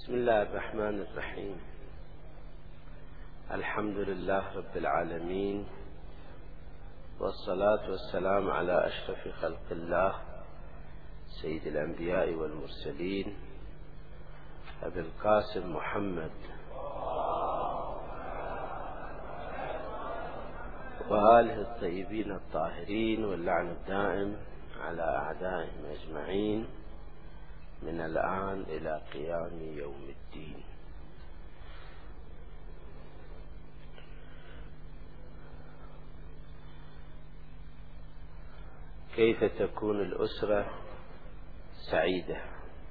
بسم الله الرحمن الرحيم. الحمد لله رب العالمين، والصلاة والسلام على أشرف خلق الله سيد الأنبياء والمرسلين أبي القاسم محمد وآله الطيبين الطاهرين، واللعن الدائم على أعدائهم أجمعين من الآن إلى قيام يوم الدين. كيف تكون الأسرة سعيدة؟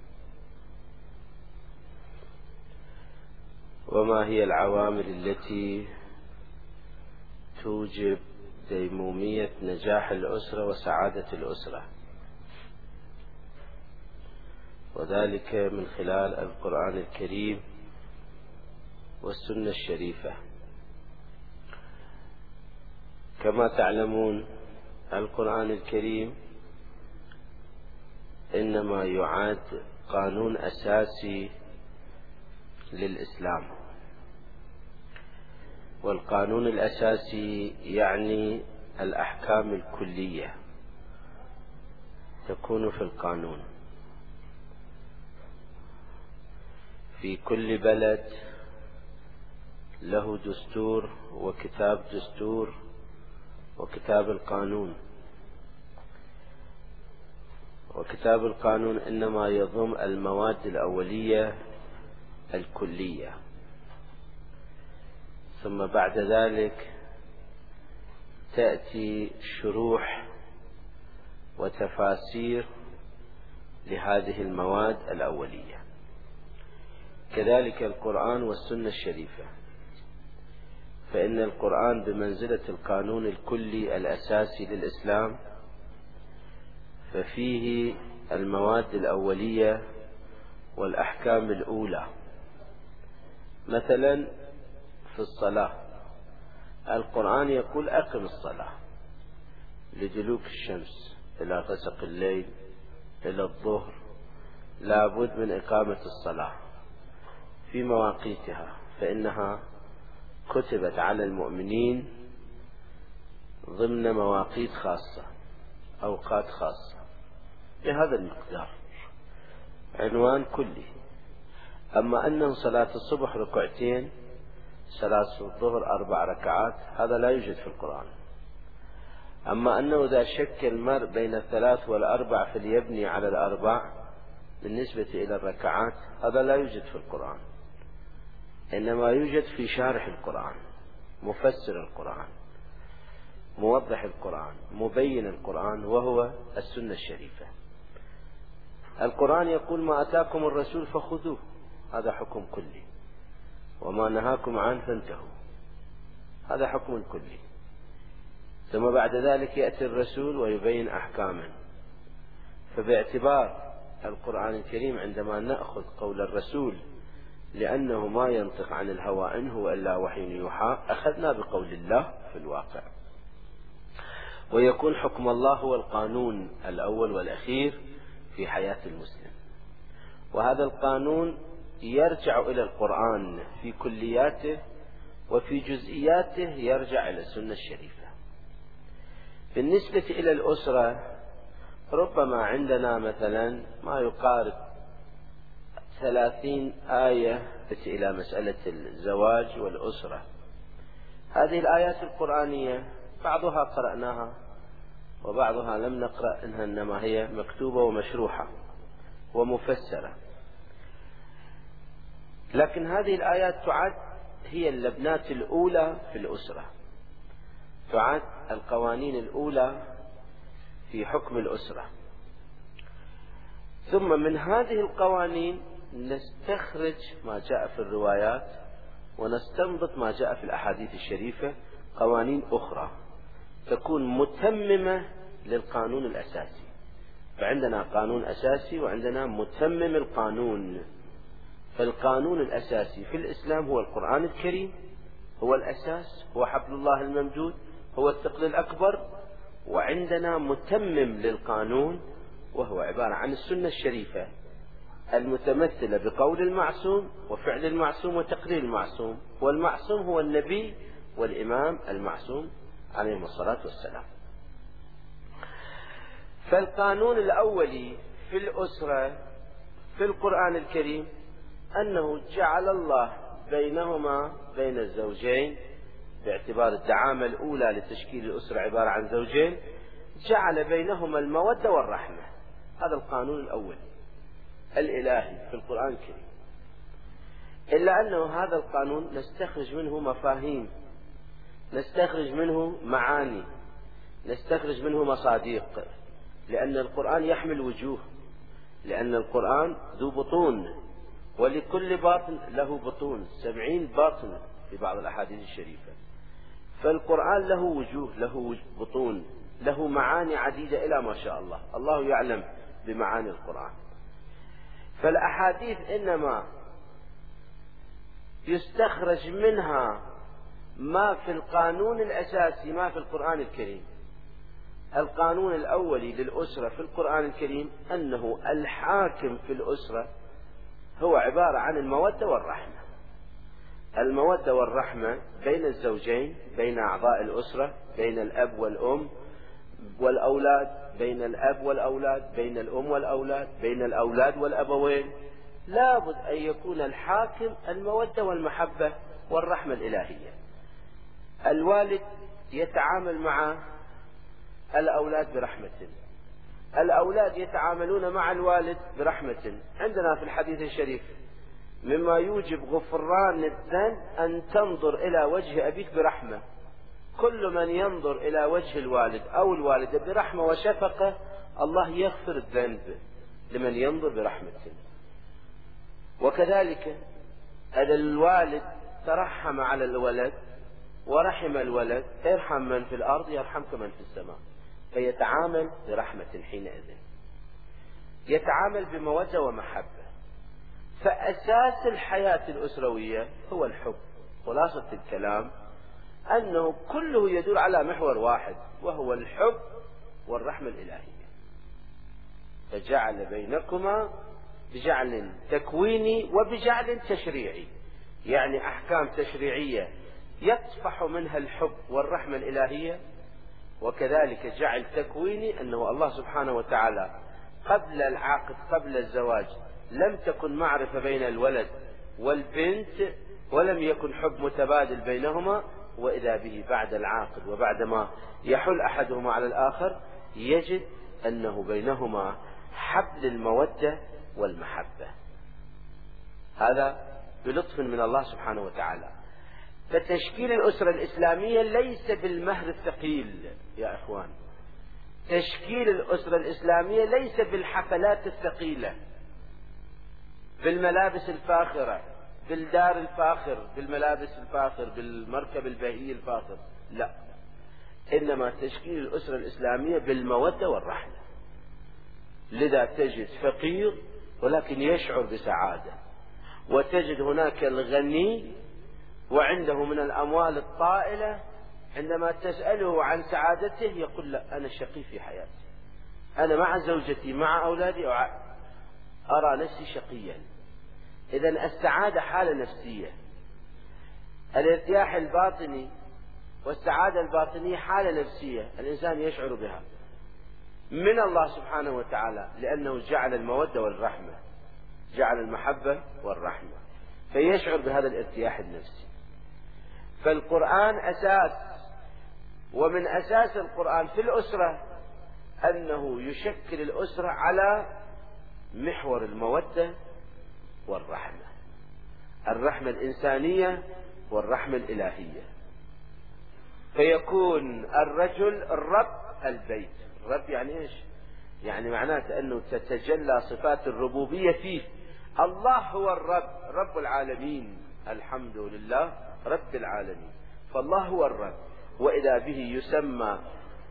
وما هي العوامل التي توجب ديمومية نجاح الأسرة وسعادة الأسرة؟ وذلك من خلال القرآن الكريم والسنة الشريفة. كما تعلمون القرآن الكريم إنما يعد قانون أساسي للإسلام، والقانون الأساسي يعني الأحكام الكلية تكون في القانون. في كل بلد له دستور وكتاب دستور وكتاب القانون، وكتاب القانون إنما يضم المواد الأولية الكلية، ثم بعد ذلك تأتي شروح وتفاسير لهذه المواد الأولية. كذلك القرآن والسنة الشريفة، فإن القرآن بمنزلة القانون الكلي الأساسي للإسلام، ففيه المواد الأولية والأحكام الأولى. مثلا في الصلاة القرآن يقول أقم الصلاة لدلوك الشمس إلى غسق الليل إلى الظهر، لابد من إقامة الصلاة في مواقيتها، فإنها كتبت على المؤمنين ضمن مواقيت خاصة، أوقات خاصة بهذا المقدار، عنوان كلي. أما أن صلاة الصبح ركعتين، صلاة الظهر 4 ركعات، هذا لا يوجد في القرآن. أما أنه إذا شك المرء بين 3 و4 فليبني على 4 بالنسبة إلى الركعات، هذا لا يوجد في القرآن، إنما يوجد في شارح القرآن، مفسر القرآن، موضح القرآن، مبين القرآن، وهو السنة الشريفة. القرآن يقول ما أتاكم الرسول فخذوه، هذا حكم كلي، وما نهاكم عنه فانتهوا، هذا حكم كلي. ثم بعد ذلك يأتي الرسول ويبين أحكاما. فباعتبار القرآن الكريم عندما نأخذ قول الرسول لأنه ما ينطق عن الهوى إن هو إلا وحي يوحى، أخذنا بقول الله في الواقع، ويكون حكم الله هو القانون الأول والأخير في حياة المسلم. وهذا القانون يرجع إلى القرآن في كلياته، وفي جزئياته يرجع إلى السنة الشريفة. بالنسبة إلى الأسرة ربما عندنا مثلا ما يقارب 30 آية إلى مسألة الزواج والأسرة. هذه الآيات القرآنية بعضها قرأناها وبعضها لم نقرأ، إنما هي مكتوبة ومشروحة ومفسرة، لكن هذه الآيات تعد هي اللبنات الأولى في الأسرة، تعد القوانين الأولى في حكم الأسرة. ثم من هذه القوانين نستخرج ما جاء في الروايات ونستنبط ما جاء في الأحاديث الشريفة، قوانين أخرى تكون متممة للقانون الأساسي. فعندنا قانون أساسي وعندنا متمم القانون. فالقانون الأساسي في الإسلام هو القرآن الكريم، هو الأساس، هو حبل الله الممدود، هو الثقل الأكبر. وعندنا متمم للقانون وهو عبارة عن السنة الشريفة المتمثلة بقول المعصوم وفعل المعصوم وتقرير المعصوم، والمعصوم هو النبي والإمام المعصوم عليهم الصلاة والسلام. فالقانون الأولي في الأسرة في القرآن الكريم أنه جعل الله بينهما بين الزوجين، باعتبار الدعامة الأولى لتشكيل الأسرة عبارة عن زوجين، جعل بينهما المودة والرحمة. هذا القانون الأول الإلهي في القرآن الكريم. إلا أنه هذا القانون نستخرج منه مفاهيم، نستخرج منه معاني، نستخرج منه مصادق، لأن القرآن يحمل وجوه، لأن القرآن ذو بطون، ولكل باطن له بطون، 70 باطن في بعض الأحاديث الشريفة. فالقرآن له وجوه، له بطون، له معاني عديدة إلى ما شاء الله، الله يعلم بمعاني القرآن. فالأحاديث إنما يستخرج منها ما في القانون الأساسي، ما في القرآن الكريم. القانون الأولي للأسرة في القرآن الكريم أنه الحاكم في الأسرة هو عبارة عن المودة والرحمة. المودة والرحمة بين الزوجين، بين أعضاء الأسرة، بين الأب والأم والأولاد، بين الأب والأولاد، بين الأم والأولاد، بين الأولاد والأبوين. لابد أن يكون الحاكم المودة والمحبة والرحمة الإلهية. الوالد يتعامل مع الأولاد برحمة، الأولاد يتعاملون مع الوالد برحمة. عندنا في الحديث الشريف مما يوجب غفران الذنب أن تنظر إلى وجه أبيك برحمة. كل من ينظر إلى وجه الوالد أو الوالدة برحمة وشفقة الله يغفر الذنب لمن ينظر برحمة. وكذلك إذا الوالد ترحم على الولد ورحم الولد، ارحم من في الأرض يرحمك من في السماء، فيتعامل برحمة حينئذ، يتعامل بمودة ومحبة. فأساس الحياة الأسروية هو الحب. خلاصة الكلام أنه كله يدور على محور واحد، وهو الحب والرحمة الإلهية. فجعل بينكما بجعل تكويني وبجعل تشريعي، يعني أحكام تشريعية يطفح منها الحب والرحمة الإلهية، وكذلك جعل تكويني أنه الله سبحانه وتعالى قبل العقد قبل الزواج لم تكن معرفة بين الولد والبنت، ولم يكن حب متبادل بينهما، وإذا به بعد العقد وبعدما يحل أحدهما على الآخر يجد أنه بينهما حبل المودة والمحبة. هذا بلطف من الله سبحانه وتعالى. فتشكيل الأسرة الإسلامية ليس بالمهر الثقيل يا إخوان، تشكيل الأسرة الإسلامية ليس بالحفلات الثقيلة، بالملابس الفاخرة، بالدار الفاخر، بالملابس الفاخر، بالمركب البهي الفاخر، لا، إنما تشكيل الأسرة الإسلامية بالمودة والرحمة. لذا تجد فقير ولكن يشعر بسعادة، وتجد هناك الغني وعنده من الأموال الطائلة، عندما تسأله عن سعادته يقول لا، أنا شقي في حياتي، أنا مع زوجتي مع أولادي أرى نفسي شقيا. إذن السعادة حالة نفسية، الارتياح الباطني والسعادة الباطنية حالة نفسية الإنسان يشعر بها من الله سبحانه وتعالى، لأنه جعل المودة والرحمة، جعل المحبة والرحمة، فيشعر بهذا الارتياح النفسي. فالقرآن أساس، ومن أساس القرآن في الأسرة أنه يشكل الأسرة على محور المودة والرحمة، الرحمة الإنسانية والرحمة الإلهية. فيكون الرجل الرب البيت. الرب يعني إيش؟ يعني معناته أنه تتجلى صفات الربوبية فيه. الله هو الرب، رب العالمين، الحمد لله رب العالمين. فالله هو الرب، وإذا به يسمى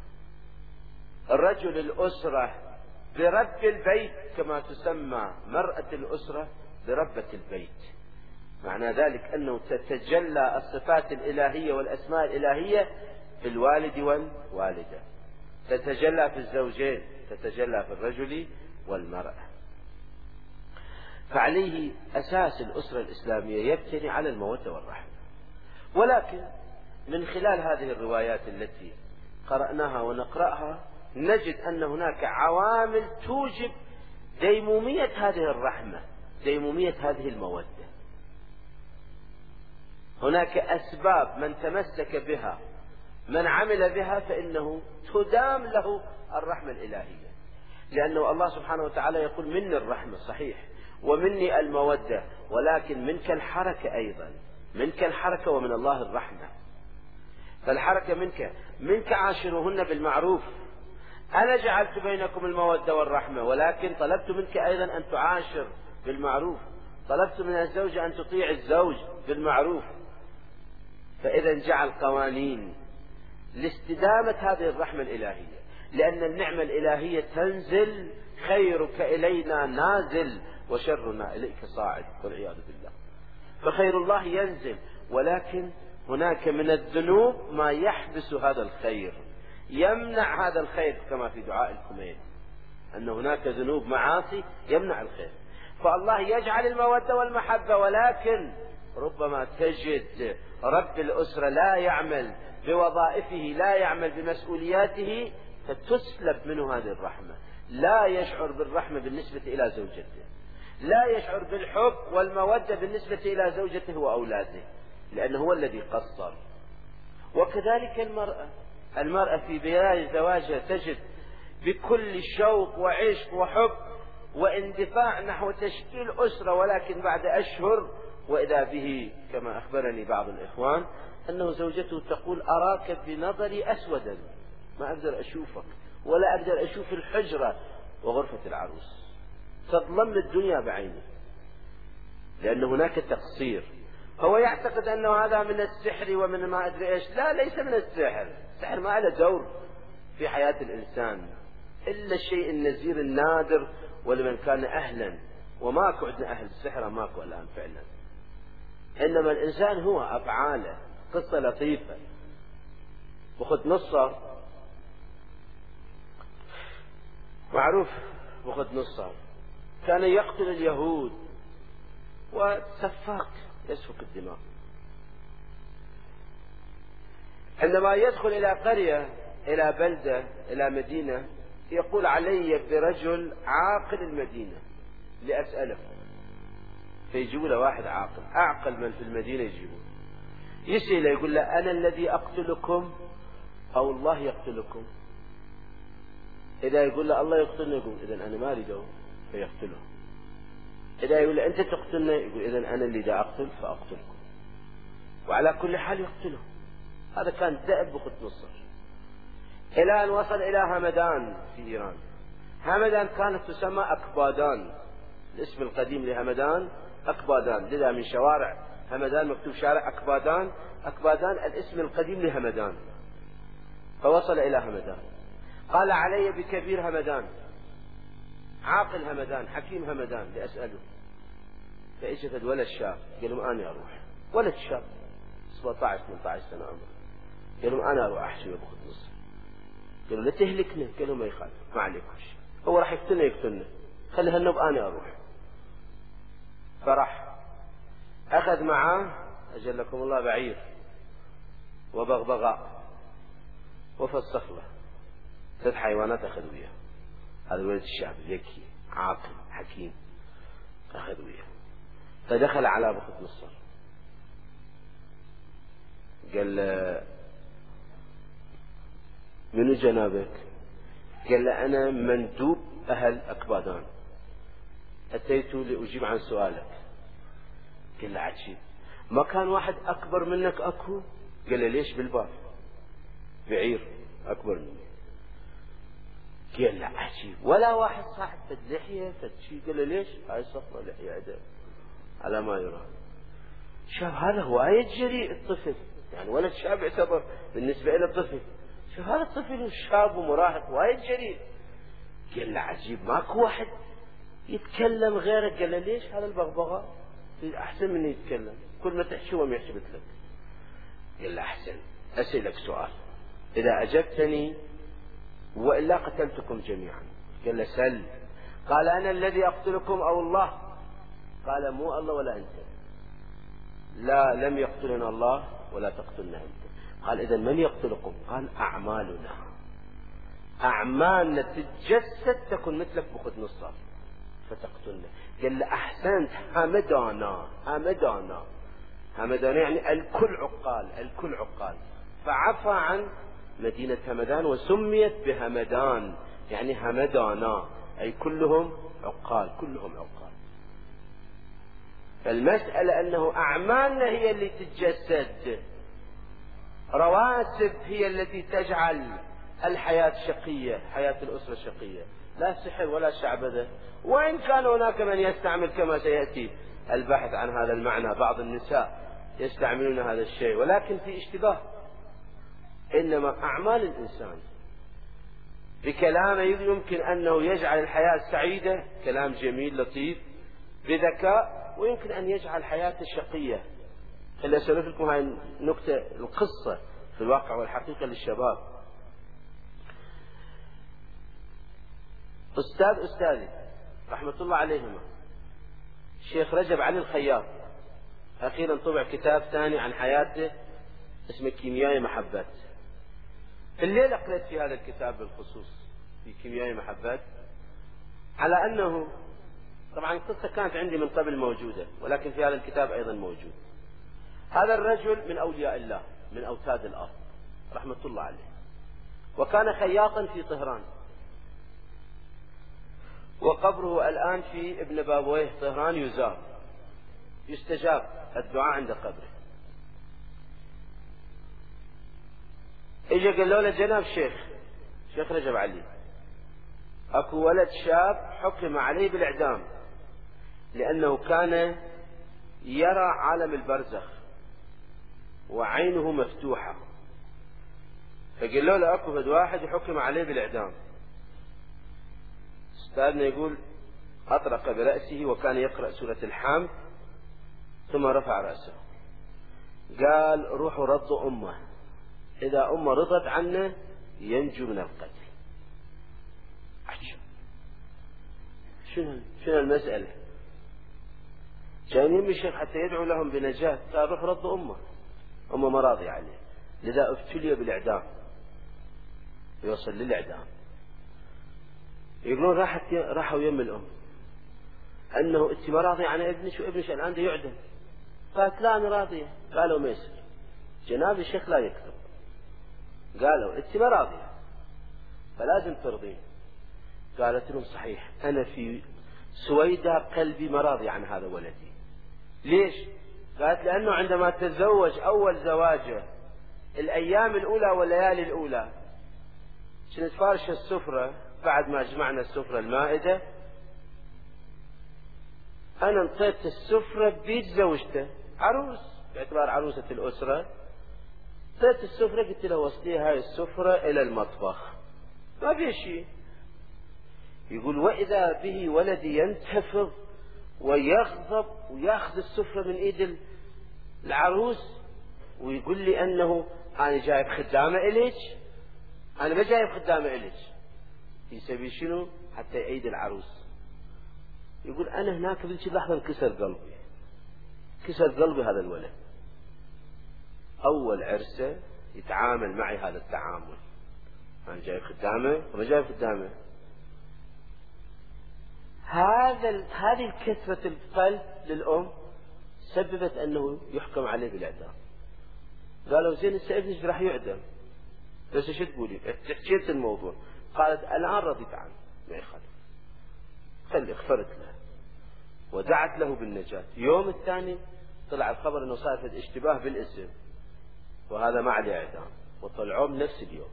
رجل الأسرة برب البيت كما تسمى مرأة الأسرة بربة البيت. معنى ذلك أنه تتجلى الصفات الإلهية والأسماء الإلهية في الوالد والوالدة، تتجلى في الزوجين، تتجلى في الرجل والمرأة. فعليه أساس الأسرة الإسلامية يبتني على المودة والرحمة. ولكن من خلال هذه الروايات التي قرأناها ونقرأها نجد أن هناك عوامل توجب ديمومية هذه الرحمة، ديمومية هذه المودة. هناك أسباب من تمسك بها، من عمل بها، فإنه تدام له الرحمة الإلهية، لأنه الله سبحانه وتعالى يقول مني الرحمة صحيح ومني المودة، ولكن منك الحركة أيضا، منك الحركة ومن الله الرحمة. فالحركة منك عاشروهن بالمعروف، أنا جعلت بينكم المودة والرحمة، ولكن طلبت منك أيضا أن تعاشر بالمعروف، طلبت من الزوجة أن تطيع الزوج بالمعروف. فإذا جعل قوانين لاستدامة هذه الرحمة الإلهية، لأن النعمة الإلهية تنزل، خيرك إلينا نازل وشرنا إليك صاعد والعياذ بالله. فخير الله ينزل، ولكن هناك من الذنوب ما يحبس هذا الخير، يمنع هذا الخير، كما في دعاء الكميل أن هناك ذنوب معاصي يمنع الخير. فالله يجعل المودة والمحبة، ولكن ربما تجد رب الأسرة لا يعمل بوظائفه، لا يعمل بمسؤولياته، فتسلب منه هذه الرحمة، لا يشعر بالرحمة بالنسبة إلى زوجته، لا يشعر بالحب والمودة بالنسبة إلى زوجته وأولاده، لأنه هو الذي قصر. وكذلك المرأة في بداية زواجها تجد بكل شوق وعشق وحب واندفاع نحو تشكيل أسرة، ولكن بعد أشهر وإذا به كما أخبرني بعض الإخوان أنه زوجته تقول أراك بنظري أسودا، ما أقدر أشوفك ولا أقدر أشوف الحجرة وغرفة العروس، تظلم الدنيا بعينه، لأن هناك تقصير. هو يعتقد أنه هذا من السحر ومن ما أدري إيش. لا، ليس من السحر. السحر ما له دور في حياة الإنسان إلا الشيء النزير النادر، ولمن كان أهلا، وماكو عندنا أهل السحر، ماكو الآن فعلا. إنما الإنسان هو أفعاله. قصة لطيفة، بخت نصر معروف، بخت نصر كان يقتل اليهود وسفاك يسفك الدماء. عندما يدخل إلى قرية، إلى بلدة، إلى مدينة، يقول علي برجل عاقل المدينة لأسأله، فيجيبوا له واحد عاقل، أعقل من في المدينة يجيبوه، يسأله يقول له أنا الذي أقتلكم أو الله يقتلكم؟ إذا يقول له الله يقتلنا يقول إذن أنا ما أريده فيقتله. إذا يقول له أنت تقتلنا يقول إذن أنا اللي دا أقتل فأقتلكم. وعلى كل حال يقتله. هذا كان دأب بخت نصر، إلى أن وصل إلى همدان في إيران. همدان كانت تسمى أكبادان، الاسم القديم لهمدان أكبادان، لذا من شوارع همدان مكتوب شارع أكبادان. أكبادان الاسم القديم لهمدان. فوصل إلى همدان، قال علي بكبير همدان، عاقل همدان، حكيم همدان، لأسأله. فإجت ولد شاب، قال لهم أنا أروح. ولد شاب 17-18 سنة عمره، قال لهم أنا أروح أحشي بخت نصر. قالوا لا تهلكنا، قالوا ما يخالف، ما عليك شيء، هو راح يقتلنا، خلي هالنوب أنا أروح. فرح أخذ معاه أجلكم الله بعير وبغبغاء وفسخ له 3 حيوانات أخذ وياه. هذا ولد الشاب ذكي عاقل حكيم، أخذ وياه. فدخل على بخت نصر، قال له منو جنابك؟ قال له أنا مندوب أهل أكبادان، أتيت لأجيب عن سؤالك. قال له عجيب، ما كان واحد أكبر منك أكو؟ قال له ليش بالباب بعير أكبر مني. قال له عجيب، ولا واحد صاحب فد لحية فد شيء؟ قال له ليش؟ هاي صفرة لحية عدل على ما يرى. شاف هذا وايد جريء الطفل، يعني ولد شاب يعتبر بالنسبة إلى الطفل. شوف هذا الطفل شاب ومراهق وايد جريء. قال له عجيب، ماكو واحد يتكلم غيرك؟ قال له ليش؟ هذا البغبغاء أحسن مني يتكلم، كل ما تحكي هو يحسبت لك. قال له أحسن، أسألك سؤال، إذا أجبتني وإلا قتلتكم جميعا. قال له سل. قال أنا الذي أقتلكم أو الله؟ قال مو الله ولا أنت، لا لم يقتلنا الله ولا تقتلنا أنت. قال إذا من يقتلكم؟ قال أعمالنا، أعمالنا تتجسد تكون مثلك بخد نصف فتقتلنا. قال له أحسنت، همدانا يعني الكل عقال، فعفى عن مدينة همدان وسميت بهمدان، يعني همدانا أي كلهم عقال. فالمسألة أنه أعمالنا هي اللي تتجسد، رواتب هي التي تجعل الحياة شقية، حياة الأسرة شقية، لا سحر ولا شعبذة. وإن كان هناك من يستعمل كما سيأتي البحث عن هذا المعنى، بعض النساء يستعملون هذا الشيء، ولكن في اشتباه. إنما أعمال الإنسان بكلامه يمكن أنه يجعل الحياة سعيدة، كلام جميل لطيف بذكاء، ويمكن أن يجعل حياته شقية. خلي أسولف لكم هاي النكتة، القصة في الواقع والحقيقة للشباب. أستاذي رحمة الله عليهما الشيخ رجب علي الخياط، أخيرا طبع كتاب ثاني عن حياته اسمه كيمياء محبات. في الليل قرأت في هذا الكتاب بالخصوص، في كيمياء محبات، على أنه طبعا القصة كانت عندي من قبل موجودة، ولكن في هذا الكتاب أيضا موجود. هذا الرجل من أولياء الله، من أوتاد الأرض رحمة الله عليه، وكان خياطا في طهران، وقبره الآن في ابن بابويه طهران يزار، يستجاب الدعاء عند قبره. اجا قالوا له جناب شيخ رجب علي، اكو ولد شاب حكم عليه بالاعدام لانه كان يرى عالم البرزخ وعينه مفتوحة، فقالوا له اكو فد واحد يحكم عليه بالاعدام. استاذنا يقول اطرق برأسه وكان يقرأ سورة الحمد ثم رفع رأسه قال روحوا رضوا امه، اذا امه رضت عنه ينجو من القتل. شنو المسألة؟ كان يمي الشيخ حتى يدعو لهم بنجاة، قال روح رضوا امه ما راضي عليه، لذا ابتلي بالاعدام، يوصل للاعدام. يقولون راحوا يم الام انه انت ما راضي عن ابنك وابنك الان ده يعدم. قالت لا انا راضيه. قالوا ما يصير، جناب الشيخ لا يكتب. قالوا انت ما راضيه فلازم ترضين. قالت لهم صحيح انا في سويدة قلبي ما راضي عن هذا ولدي. ليش؟ قالت لانه عندما تزوج اول زواجه الايام الاولى والليالي الاولى كنت فارشه السفره، بعد ما جمعنا السفره المائده انا انطيت السفره بيد زوجته، عروس باعتبار عروسه الاسره، انطيت السفره قلت له وصلي هاي السفره الى المطبخ ما في شيء. يقول واذا به ولدي ينتفض ويغضب وياخذ السفره من ايد العروس ويقول لي انه انا جايب خدامه اليك، انا ما جايب خدامه اليك، يسوي شنو حتى يعيد العروس. يقول انا هناك بذيك اللحظه انكسر قلبي هذا الولد، اول عرسه يتعامل معي هذا التعامل، انا جايب خدامه وما جايب خدامه. هذه كثرة القلب للأم سببت أنه يحكم عليه بالإعدام. قالوا زين هسه ابنك راح يعدم، بس ايش تقولي؟ حكيت الموضوع. قالت الآن رضيت عنه ما يخالف، خلي اغفرت له ودعت له بالنجاة. يوم الثاني طلع الخبر أنه صار اشتباه بالاسم وهذا ما عليه إعدام، وطلعوه بنفس اليوم.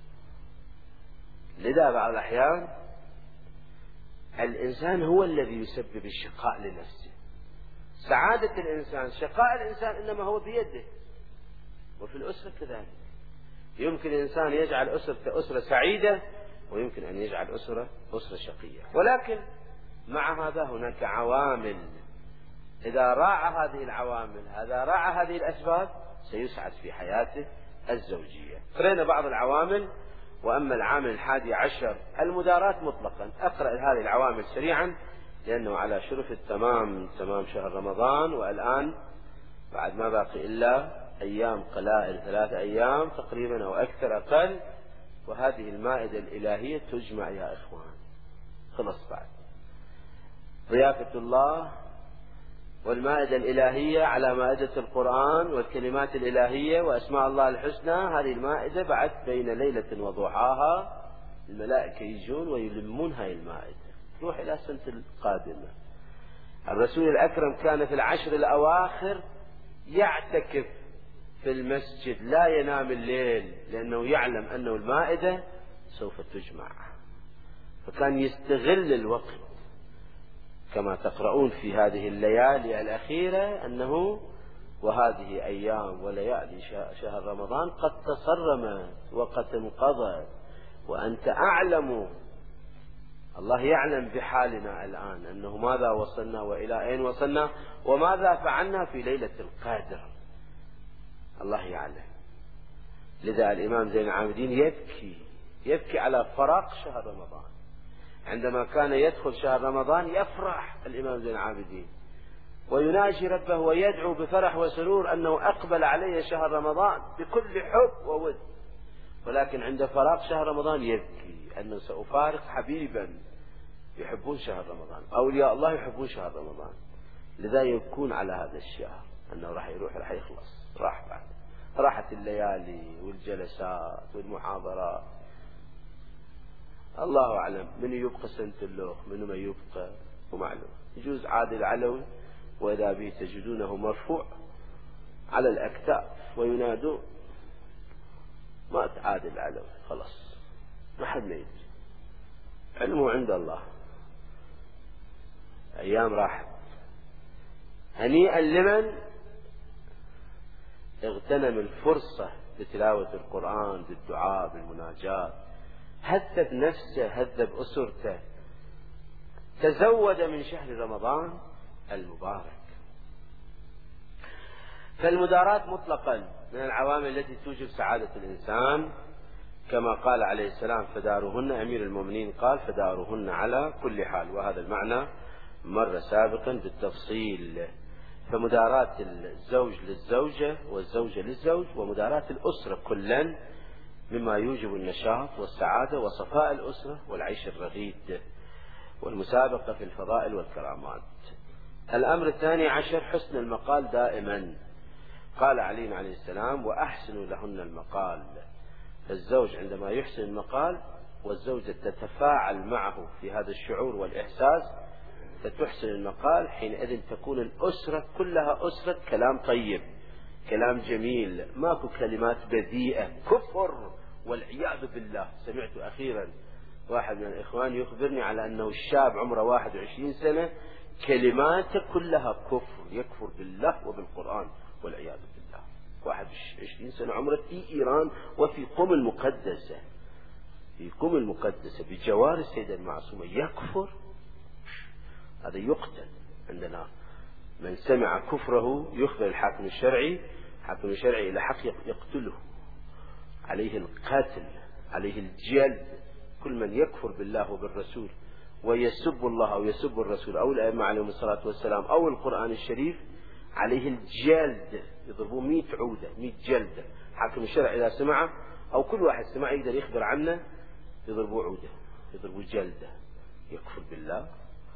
لذا بعض الأحيان الإنسان هو الذي يسبب الشقاء لنفسه. سعادة الإنسان، شقاء الإنسان إنما هو بيده. وفي الأسرة كذلك، يمكن الإنسان يجعل أسرته أسرة سعيدة ويمكن أن يجعل أسرة شقية. ولكن مع هذا هناك عوامل، إذا راعى هذه العوامل، إذا راعى هذه الأسباب سيسعد في حياته الزوجية. قرأنا بعض العوامل. وأما العامل 11 المداراة مطلقا، أقرأ هذه العوامل سريعا لأنه على شرف التمام، تمام شهر رمضان، والآن بعد ما باقي إلا أيام قلائل، 3 أيام تقريبا أو أكثر أقل، وهذه المائدة الإلهية تجمع يا إخوان. خلص بعد ضيافة الله والمائدة الإلهية على مائدة القرآن والكلمات الإلهية وأسماء الله الحسنى. هذه المائدة بعد بين ليلة وضحاها الملائكة يجون ويلمون هاي المائدة، تروح إلى السنة القادمة. الرسول الأكرم كان في العشر الأواخر يعتكف في المسجد، لا ينام الليل، لأنه يعلم أنه المائدة سوف تجمع، فكان يستغل الوقت. كما تقرؤون في هذه الليالي الأخيرة أنه وهذه أيام وليالي شهر رمضان قد تصرمت وقد انقضت وأنت أعلم. الله يعلم بحالنا الآن أنه ماذا وصلنا وإلى أين وصلنا وماذا فعلنا في ليلة القدر، الله يعلم. لذا الإمام زين العابدين يبكي على فراق شهر رمضان. عندما كان يدخل شهر رمضان يفرح الإمام زين العابدين ويناجي ربه ويدعو بفرح وسرور أنه أقبل عليه شهر رمضان بكل حب وود، ولكن عند فراق شهر رمضان يبكي أنه سأفارق حبيبا يحبون شهر رمضان، أولياء الله يحبون شهر رمضان. لذا يبكون على هذا الشهر أنه راح يروح، راح يخلص، راح بعد، راحت الليالي والجلسات والمحاضرات. الله أعلم من يبقى سنة اللوخ، من ما يبقى ومعلوم. يجوز عادل علوي وإذا به تجدونه مرفوع على الأكتاف وينادون مات عادل علوي، خلاص ما حد ما يدري، علمه عند الله. أيام راحت. هنيئا لمن اغتنم الفرصة بتلاوة القرآن، بالدعاء، بالمناجاة، هذب نفسه، هذب أسرته، تزود من شهر رمضان المبارك. فالمداراة مطلقا من العوامل التي توجب سعادة الإنسان، كما قال عليه السلام فدارهن، أمير المؤمنين قال فدارهن على كل حال، وهذا المعنى مر سابقا بالتفصيل. فمداراة الزوج للزوجة والزوجة للزوج ومداراة الأسرة كلا مما يوجب النشاط والسعادة وصفاء الأسرة والعيش الرغيد والمسابقة في الفضائل والكرامات. الأمر 12 حسن المقال دائما. قال علي عليه السلام وأحسنوا لهن المقال. الزوج عندما يحسن المقال والزوجة تتفاعل معه في هذا الشعور والإحساس فتحسن المقال، حينئذ تكون الأسرة كلها أسرة كلام طيب، كلام جميل، ماكو كلمات بذيئة، كفر والعياذ بالله. سمعت أخيرا واحد من الإخوان يخبرني على أنه الشاب عمره 21 سنة كلماته كلها كفر، يكفر بالله وبالقرآن والعياذ بالله. 21 سنة عمره في إيران وفي قم المقدسة، في قم المقدسة بجوار السيدة المعصومة يكفر، هذا يقتل. عندنا من سمع كفره يخبر الحاكم الشرعي، الحاكم الشرعي إلى حق يقتله، عليه القتل، عليه الجلد. كل من يكفر بالله وبالرسول ويسب الله أو يسب الرسول أو الأئمة عليهم الصلاة والسلام أو القرآن الشريف عليه الجلد، يضربوه 100 عودة، 100 جلدة. حاكم الشرع إذا سمعه أو كل واحد سمع يقدر يخبر عنه يضربوه عودة، يضربوه جلدة، يكفر بالله.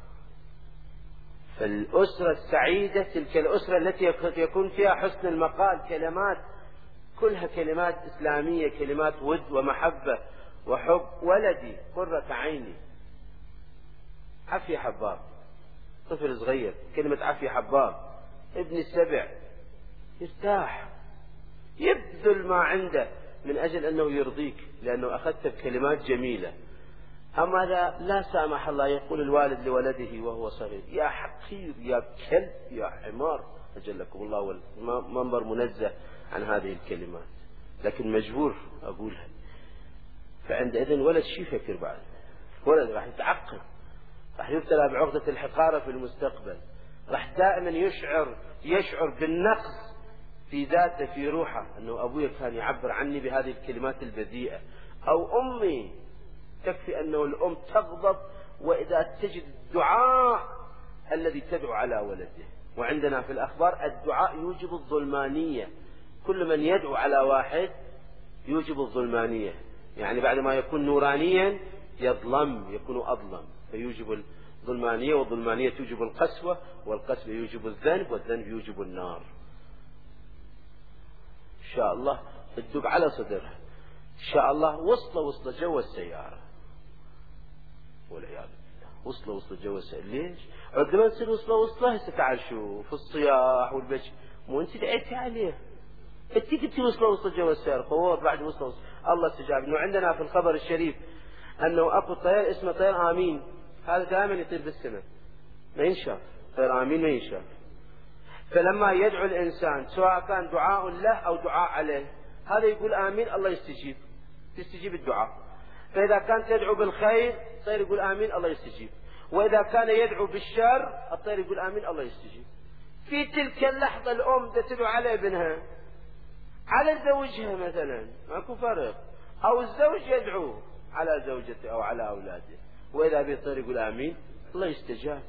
فالأسرة السعيدة تلك الأسرة التي يكون فيها حسن المقال، كلمات كلها كلمات إسلامية، كلمات ود ومحبة وحب. ولدي قرة عيني، عفي حباب، طفل صغير كلمة عفي حباب، ابن 7 يرتاح، يبذل ما عنده من أجل أنه يرضيك لأنه أخذت بكلمات جميلة. أما لا سامح الله يقول الوالد لولده وهو صغير يا حقير، يا كلب، يا حمار، أجلكم الله، والمنبر منزه عن هذه الكلمات، لكن مجبور أقولها. فعندئذ ولد شي يفكر بعد، ولد راح يتعقد، راح يبتلى بعقدة الحقارة في المستقبل، راح دائما يشعر بالنقص في ذاته، في روحه، أنه أبوي كان يعبر عني بهذه الكلمات البذيئة، أو أمي. تكفي أنه الأم تغضب وإذا تجد دعاء الذي تدعو على ولده. وعندنا في الأخبار الدعاء يوجب الظلمانية، كل من يدعو على واحد يوجب الظلمانية، يعني بعد ما يكون نورانيا يظلم، يكون أظلم، فيوجب الظلمانية، والظلمانية توجب القسوة، والقسوة يوجب الذنب، والذنب يوجب النار. إن شاء الله تدق على صدرها، إن شاء الله وصل جوا السيارة، والعياذ بالله، وصل جوا السيارة. ليش؟ عندما تصير وصله هسه تعال شوف الصياح والبش، مو أنت دعيتي عليه، أنت جبتي وصل جوا السيارة، فور بعد وصل الله استجاب. إنه عندنا في الخبر الشريف أنه أكو طير اسمه طير آمين، هذا دائما يطير بالسماء ما ينشاف، طير آمين ما ينشاف. فلما يدعو الإنسان سواء كان دعاء له أو دعاء عليه، هذا يقول آمين الله يستجيب الدعاء. فإذا كان تدعو بالخير الطير يقول آمين الله يستجيب، وإذا كان يدعو بالشر الطير يقول آمين الله يستجيب. في تلك اللحظة الأم تدعو على ابنها، على زوجها مثلا، ماكو فرق، أو الزوج يدعو على زوجته أو على أولاده، وإذا بالطير يقول آمين الله يستجاب.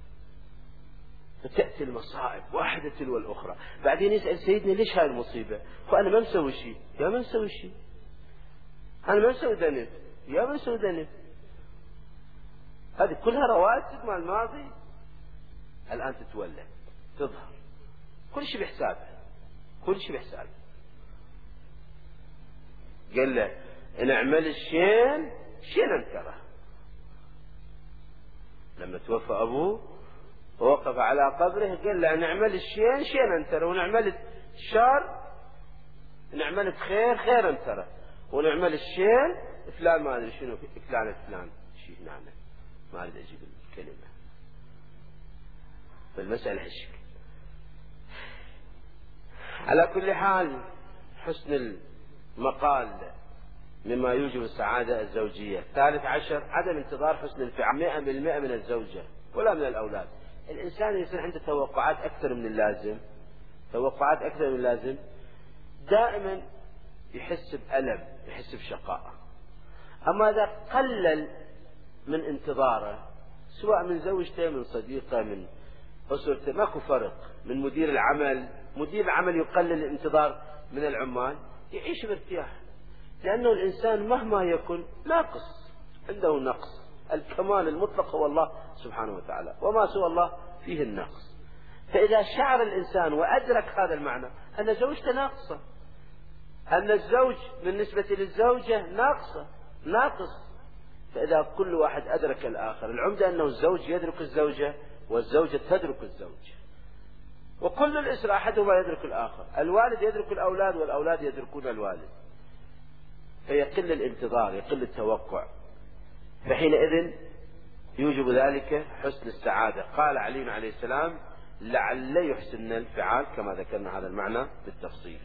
فتأتي المصائب واحدة تلو الأخرى. بعدين يسأل سيدنا ليش هاي المصيبة؟ فأنا ما مسوي شيء. يا ما مسوي شيء، أنا ما مسوي ذنب، يا ما مسوي ذنب. هذه كلها رواتب مال الماضي الآن تتولد تظهر، كل شيء بحسابه، كل شيء بحسابه. قال له إن أعمل الشين أنكره. لما توفى أبوه ووقف على قبره قال له نعمل الشين انتره، ونعمل الشر نعمل خير انتره، ونعمل الشين فلان ما ادري شنو فلان شيء نعمل، ما اريد اجيب الكلمه. فالمسألة هالشكل. على كل حال حسن المقال مما يوجب السعادة الزوجية. 13 عدم انتظار حسن الفعل 100% من الزوجة ولا من الأولاد. الإنسان يصير عنده توقعات أكثر من اللازم، دائما يحس بألم، يحس بشقاء. أما إذا قلل من انتظاره، سواء من زوجته، من صديقه، من أسرته، ماكو فرق، من مدير العمل يقلل الانتظار من العمال، يعيش بارتياح. لأنه الإنسان مهما يكن ناقص، عنده نقص. الكمال المطلق هو الله سبحانه وتعالى، وما سوى الله فيه النقص. فإذا شعر الإنسان وأدرك هذا المعنى أن زوجته ناقصة، أن الزوج بالنسبة للزوجة ناقص، فإذا كل واحد أدرك الآخر، العمدة أنه الزوج يدرك الزوجة والزوجة تدرك الزوج، وكل الأسرة أحدهما يدرك الآخر، الوالد يدرك الأولاد والأولاد يدركون الوالد، فيقل الانتظار، يقل التوقع، فحينئذ يوجب ذلك حسن السعادة. قال علي عليه السلام لعل يحسن الفعال، كما ذكرنا هذا المعنى بالتفصيل.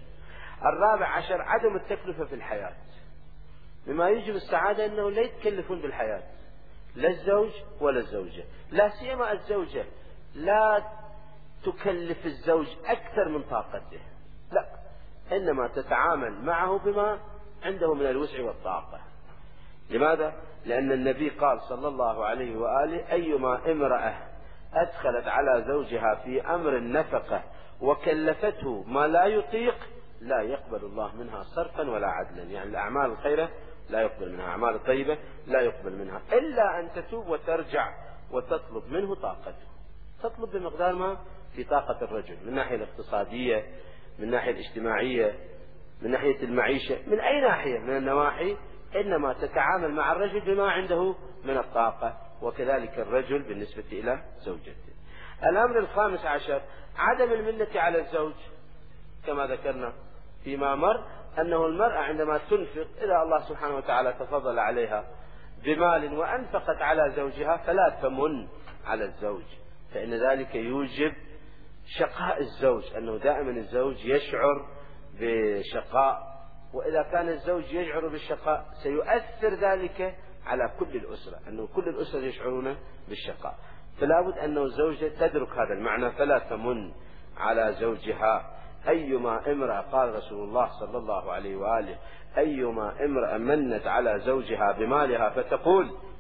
14 عدم التكلفة في الحياة. مما يوجب السعادة أنه لا يتكلفون بالحياة، لا الزوج ولا الزوجة، لا سيما الزوجة لا تكلف الزوج أكثر من طاقته، لا، إنما تتعامل معه بما عنده من الوسع والطاقة. لماذا؟ لأن النبي قال صلى الله عليه وآله أيما امرأة أدخلت على زوجها في أمر النفقة وكلفته ما لا يطيق لا يقبل الله منها صرفا ولا عدلا. يعني الأعمال الخيرة لا يقبل منها، أعمال الطيبة لا يقبل منها إلا أن تتوب وترجع وتطلب منه طاقته، تطلب بمقدار ما في طاقة الرجل، من الناحية الاقتصادية، من الناحية الاجتماعية، من ناحية المعيشة، من أي ناحية من النواحي، إنما تتعامل مع الرجل بما عنده من الطاقة، وكذلك الرجل بالنسبة إلى زوجته. الأمر 15 عدم المنة على الزوج، كما ذكرنا فيما مر أنه المرأة عندما تنفق، إذا الله سبحانه وتعالى تفضل عليها بمال وأنفقت على زوجها فلا تمن على الزوج، فإن ذلك يوجب شقاء الزوج، أنه دائما الزوج يشعر بشقاء، وإذا كان الزوج يشعر بالشقاء سيؤثر ذلك على كل الأسرة، أنه كل الأسرة يشعرون بالشقاء. فلا بد أنه الزوجة تدرك هذا المعنى، فلا تمن على زوجها. أيما امرأة، قال رسول الله صلى الله عليه وآله أيما امرأة منت على زوجها بمالها فتقول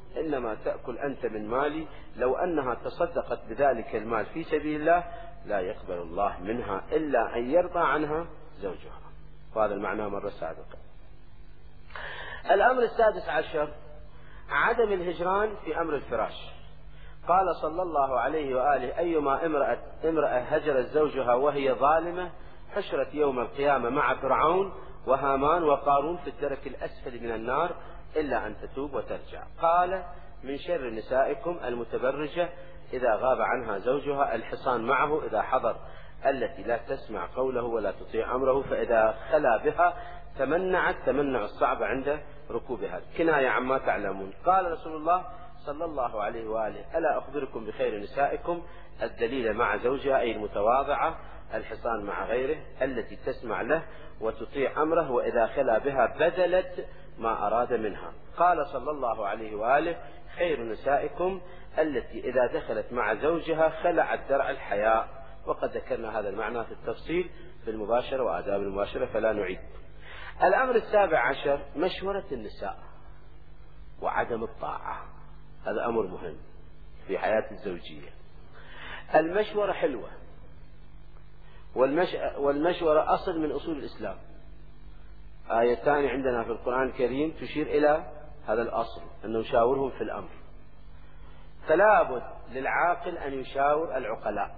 إنما تأكل أنت من مالي، لو أنها تصدقت بذلك المال في سبيل الله لا يقبل الله منها إلا أن يرضى عنها زوجها. وهذا المعنى مرة سابقة. الأمر السادس عشر عدم الهجران في أمر الفراش. قال صلى الله عليه وآله: أيما امرأة هجرت زوجها وهي ظالمة حشرت يوم القيامة مع فرعون وهامان وقارون في الدرك الأسفل من النار إلا أن تتوب وترجع. قال: من شر نسائكم المتبرجة إذا غاب عنها زوجها، الحصان معه إذا حضر، التي لا تسمع قوله ولا تطيع أمره، فإذا خلا بها تمنع الصعب عند ركوبها، كناية عما تعلمون. قال رسول الله صلى الله عليه وآله: ألا أخبركم بخير نسائكم؟ الدليل مع زوجها أي المتواضعة، الحصان مع غيره، التي تسمع له وتطيع أمره، وإذا خلا بها بذلت ما أراد منها. قال صلى الله عليه وآله: خير نسائكم التي إذا دخلت مع زوجها خلعت درع الحياء. وقد ذكرنا هذا المعنى في التفصيل في المباشرة وآداب المباشرة فلا نعيد. الأمر السابع عشر مشورة النساء وعدم الطاعة. هذا أمر مهم في حياة الزوجية. المشورة حلوة، والمشورة أصل من أصول الإسلام. آيتان عندنا في القرآن الكريم تشير إلى هذا الأصل، أن نشاورهم في الأمر. فلا بد للعاقل أن يشاور العقلاء،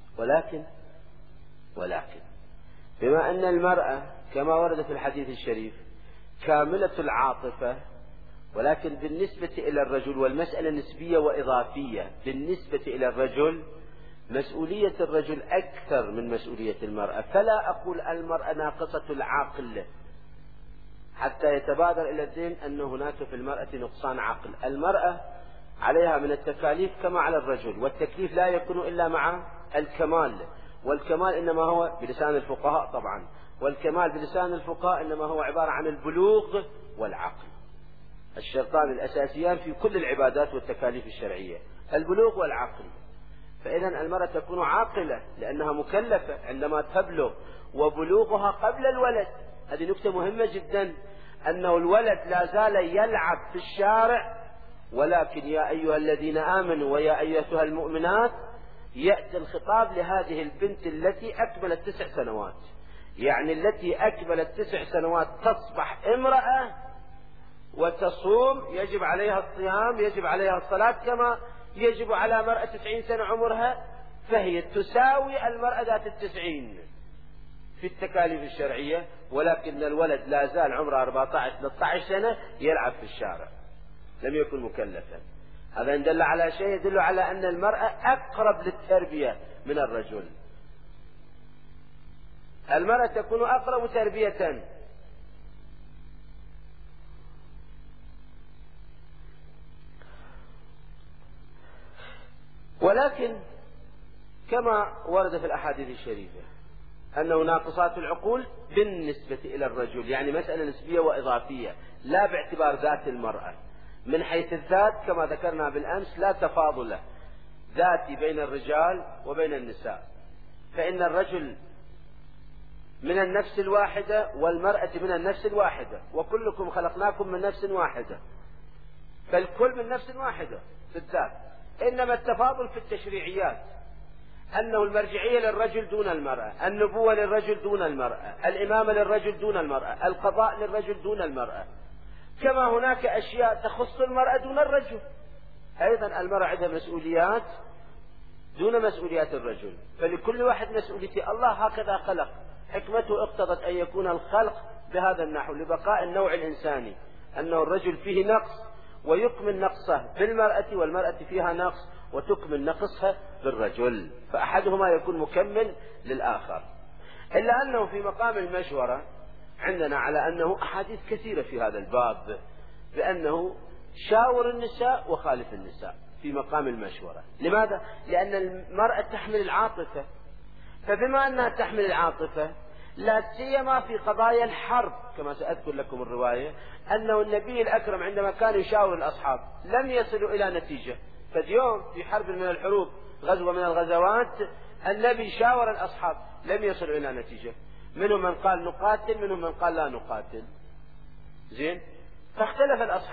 ولكن بما أن المرأة كما ورد في الحديث الشريف كاملة العاطفة، ولكن بالنسبة إلى الرجل، والمسألة نسبية وإضافية، بالنسبة إلى الرجل مسؤولية الرجل أكثر من مسؤولية المرأة. فلا أقول المرأة ناقصة العقل حتى يتبادر إلى الذهن أن هناك في المرأة نقصان عقل. المرأة عليها من التكاليف كما على الرجل، والتكليف لا يكون إلا مع الكمال، والكمال إنما هو بلسان الفقهاء طبعا، والكمال بلسان الفقهاء إنما هو عبارة عن البلوغ والعقل، الشرطان الأساسيان في كل العبادات والتكاليف الشرعية، البلوغ والعقل. فإذا المرأة تكون عاقلة لأنها مكلفة عندما تبلغ، وبلوغها قبل الولد. هذه نكتة مهمة جدا، أنه الولد لا زال يلعب في الشارع، ولكن يا أيها الذين آمنوا ويا أيتها المؤمنات يأتي الخطاب لهذه البنت التي أكملت 9 سنوات، يعني التي أكملت 9 سنوات تصبح امرأة وتصوم، يجب عليها الصيام، يجب عليها الصلاة كما يجب على مرأة 90 سنة عمرها، فهي تساوي المرأة ذات 90 في التكاليف الشرعية، ولكن الولد لا زال عمره 14-13 سنة يلعب في الشارع، لم يكن مكلفا. هذا إن دل على شيء يدل على أن المرأة أقرب للتربية من الرجل. المرأة تكون أقرب تربية. ولكن كما ورد في الأحاديث الشريفة أنه ناقصات العقول بالنسبة إلى الرجل، يعني مسألة نسبية وإضافية، لا باعتبار ذات المرأة. من حيث الذات كما ذكرنا بالأمس لا تفاضل ذاتي بين الرجال وبين النساء، فإن الرجل من النفس الواحدة والمرأة من النفس الواحدة، وكلكم خلقناكم من نفس واحدة، فالكل من نفس واحدة في الذات. إنما التفاضل في التشريعيات، أنه المرجعية للرجل دون المرأة، النبوة للرجل دون المرأة، الإمامة للرجل دون المرأة، القضاء للرجل دون المرأة، كما هناك أشياء تخص المرأة دون الرجل. أيضا المرأة عندها مسؤوليات دون مسؤوليات الرجل، فلكل واحد مسؤوليته. الله هكذا خلق، حكمته اقتضت أن يكون الخلق بهذا النحو لبقاء النوع الإنساني، أنه الرجل فيه نقص ويكمل نقصه بالمرأة، والمرأة فيها نقص وتكمل نقصها بالرجل، فأحدهما يكون مكمل للآخر. إلا أنه في مقام المشورة عندنا على أنه أحاديث كثيرة في هذا الباب بأنه شاور النساء وخالف النساء في مقام المشورة. لماذا؟ لأن المرأة تحمل العاطفة، فبما أنها تحمل العاطفة لا سيما في قضايا الحرب، كما سأذكر لكم الرواية أنه النبي الأكرم عندما كان يشاور الأصحاب لم يصلوا إلى نتيجة. فاليوم في حرب من الحروب، غزوة من الغزوات، النبي شاور الأصحاب لم يصلوا إلى نتيجة، منهم من قال نقاتل، منهم من قال لا نقاتل. زين، فاختلف الأصحاب.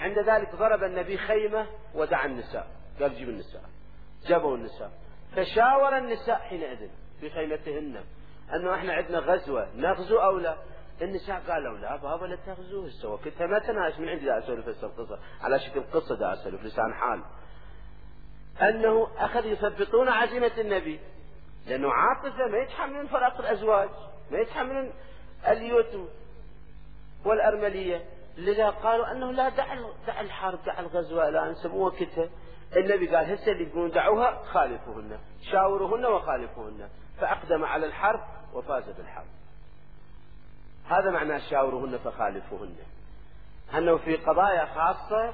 عند ذلك ضرب النبي خيمة ودعا النساء، قال جيب النساء، جابوا النساء، فشاور النساء حينئذ في خيمتهن أنه إحنا عندنا غزوة نغزو أو لا. النساء قالوا لا بابا لا تغزوه، سوى كنت ما تناقش من عندي لا أسولف القصة على شكل قصة دا أسولف لسان حال، أنه أخذ يثبطون عزيمة النبي، لأنه عاطفة ما يتحملون فراق الأزواج، ما يتحملون اليتم والأرملية، لذا قالوا أنه لا دع الحرب، دع الغزوة، لا نسموها كتة. النبي قال هسه اللي يقولون دعوها خالفوهن، شاوروهن وخالفوهن، فأقدم على الحرب وفاز بالحرب. هذا معنى شاوروهن فخالفوهن، أنه في قضايا خاصة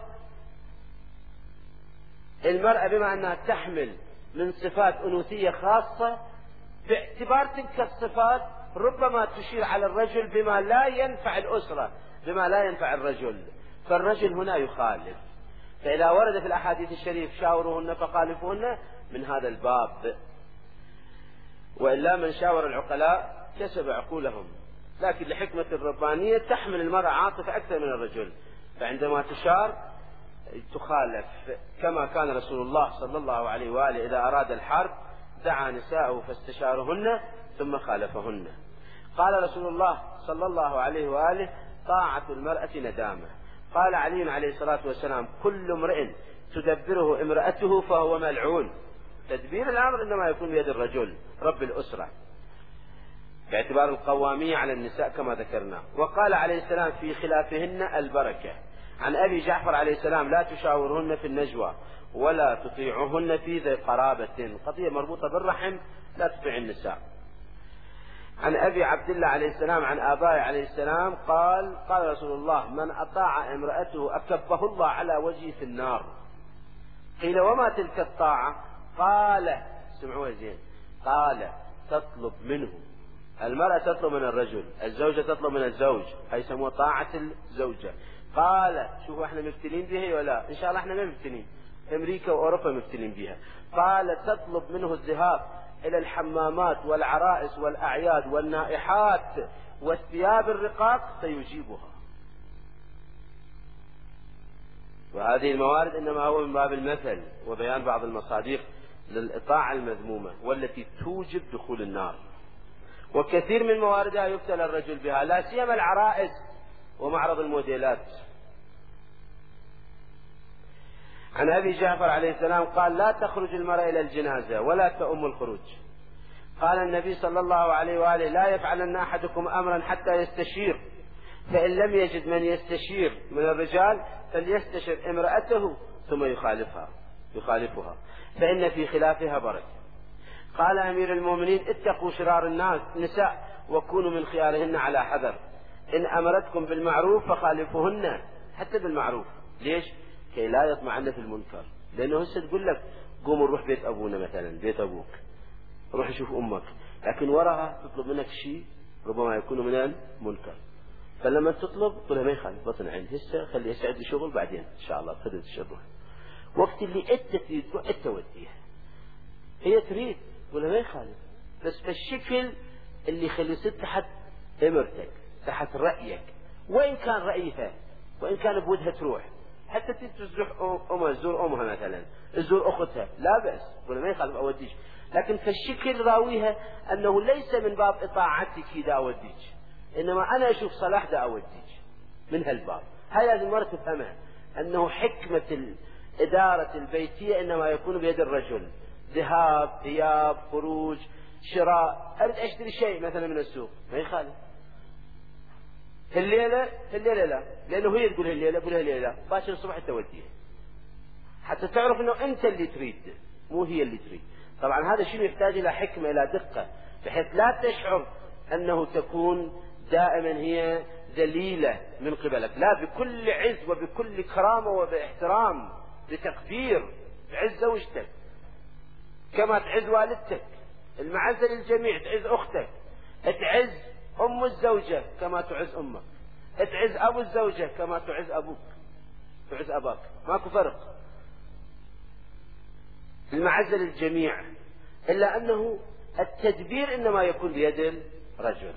المرأة بما أنها تحمل من صفات أنوثية خاصة، باعتبار تلك الصفات ربما تشير على الرجل بما لا ينفع الأسرة، بما لا ينفع الرجل، فالرجل هنا يخالف. فإذا ورد في الأحاديث الشريف شاوروهن فخالفوهن من هذا الباب، وإلا من شاور العقلاء كسب عقولهم. لكن لحكمة الربانية تحمل المرأة عاطفة أكثر من الرجل، فعندما تشار تخالف، كما كان رسول الله صلى الله عليه وآله إذا أراد الحرب دعا نساءه فاستشارهن ثم خالفهن. قال رسول الله صلى الله عليه وآله طاعة المرأة ندامة. قال علي عليه الصلاة والسلام كل امرئ تدبره امرأته فهو ملعون. تدبير الأمر إنما يكون بيد الرجل رب الأسرة، باعتبار القوامية على النساء كما ذكرنا. وقال عليه السلام في خلافهن البركة. عن أبي جعفر عليه السلام لا تشاورهن في النجوى ولا تطيعهن في ذي قرابة، قضية مربوطة بالرحم، لا تطيع النساء. عن أبي عبد الله عليه السلام عن آبائه عليه السلام قال قال رسول الله من أطاع امرأته أكبه الله على وجهه في النار. قيل وما تلك الطاعة؟ قال سمعوا زين، قال تطلب منه، المرأة تطلب من الرجل، الزوجة تطلب من الزوج، هي يسموها طاعة الزوجة. قال شوفوا احنا مفتنين بها ولا؟ ان شاء الله احنا ما مفتنين، امريكا واوروبا مفتنين بها. قال تطلب منه الذهاب الى الحمامات والعرائس والاعياد والنائحات والثياب الرقاق فيجيبها. وهذه الموارد انما هو من باب المثل وبيان بعض المصادق للإطاعة المذمومة والتي توجب دخول النار، وكثير من مواردها يبتلى الرجل بها، لا سيما العرائس ومعرض الموديلات. عن أبي جعفر عليه السلام قال لا تخرج المرأة إلى الجنازة ولا تؤم الخروج. قال النبي صلى الله عليه وآله لا يفعلن أحدكم أمرا حتى يستشير، فإن لم يجد من يستشير من الرجال فليستشر امرأته ثم يخالفها فإن في خلافها بركة. قال أمير المؤمنين اتقوا شرار الناس نساء وكونوا من خيارهن على حذر، إن أمرتكم بالمعروف فخالفوهن حتى بالمعروف. ليش؟ كي لا يطمعن في المنكر، لأنه هسه تقول لك قوم نروح بيت أبونا مثلا، بيت أبوك، روح شوف أمك، لكن وراها تطلب منك شيء ربما يكون من المنكر، فلما تطلب قلها ما يخالف بطن عين، هسه خلي يسعد الشغل بعدين إن شاء الله خذت الشغل، وقت اللي أنت تريد تروح أنت وديها، هي تريد قلها ما يخالف، بس بالشكل اللي يخلي يصير تحت امرتك، تحت رأيك، وإن كان رأيها وإن كان بودها تروح، حتى تزور أمها، تزور أمها مثلا، تزور أختها، لا بأس، ولا ما يخالف أوديك، لكن فالشكل راويها أنه ليس من باب إطاعتك دا أوديك، إنما أنا أشوف صلاح دا أوديك من هالباب. هذا لازم المرأة تفهمها، أنه حكمة الإدارة البيتية إنما يكون بيد الرجل، ذهاب، إياب، خروج، شراء، أريد أشتري شيء مثلا من السوق ما يخالف، الليلة لا، لأنه هي تقول الليلة، قولها الليلة، باكر الصبح توديها، حتى تعرف أنه أنت اللي تريد مو هي اللي تريد. طبعا هذا شيء يحتاج إلى حكمة، إلى دقة، بحيث لا تشعر أنه تكون دائما هي ذليلة من قبلك، لا، بكل عز وبكل كرامة وباحترام، بتقدير، تعز زوجتك كما تعز والدتك، المعزة للجميع، تعز أختك، تعز أم الزوجة كما تعز أمك، تعز أبو الزوجة كما تعز أبوك، تعز أباك، ماكو فرق، المعزة للجميع، إلا أنه التدبير إنما يكون بيد الرجل.